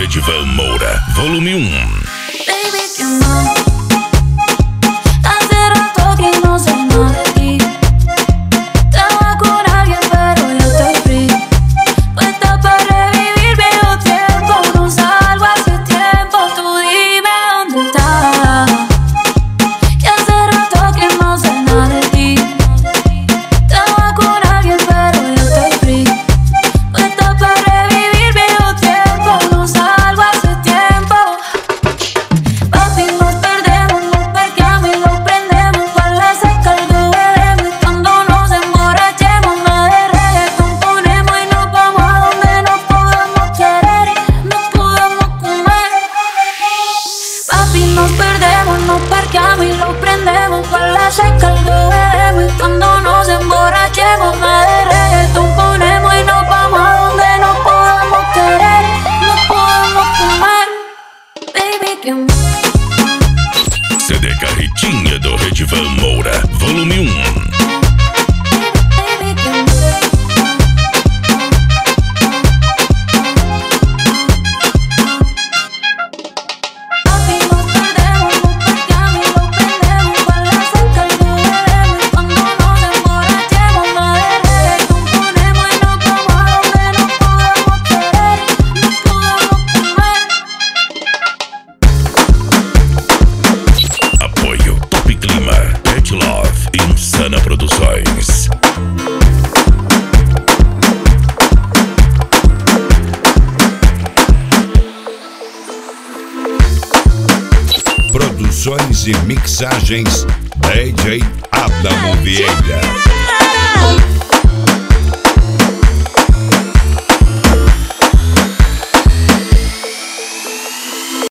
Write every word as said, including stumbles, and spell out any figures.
Edivan Moura, volume um. Baby, que no. Hace rato que no sé nada de ti. Estaba con alguien pero ya estoy free. Puesta para revivir viejo tiempo. No salgo hace tiempo. Tú dime dónde estás. Que hace rato que no sé nada de ti. Estaba con alguien pero ya estoy free. Puesta para revivir viejo tiempo. No salgo hace tiempo. Papi, nos perdemos, nos percamos y nos prendemos. Pa' la seca algo bebemos. Y cuando nos emborrachemos, nada de reggaetón ponemos. Y nos vamos a donde nos podamos querer y nos podamos comer. Papi, nos perdemos, nos parqueamos y nos prendemos. Pa' la seca algo bebemos. Y cuando nos emborrachemos, nada de reggaetón ponemos. Y nos vamos a donde nos podamos querer y nos podamos comer. Baby, que C D Carretinha do Edivan Moura, volume um. baby, que Papi, nos perdemos, nos parqueamos y nos prendemos. Pa' la seca algo bebemos. Y cuando nos emborrachemos, nada de reggaetón ponemos. Y nos vamos a donde nos podamos querer y nos podamos comer. Apoio Top Clima, Pet Love e Insana Produções. Produções e mixagens D J Adamo Vieira.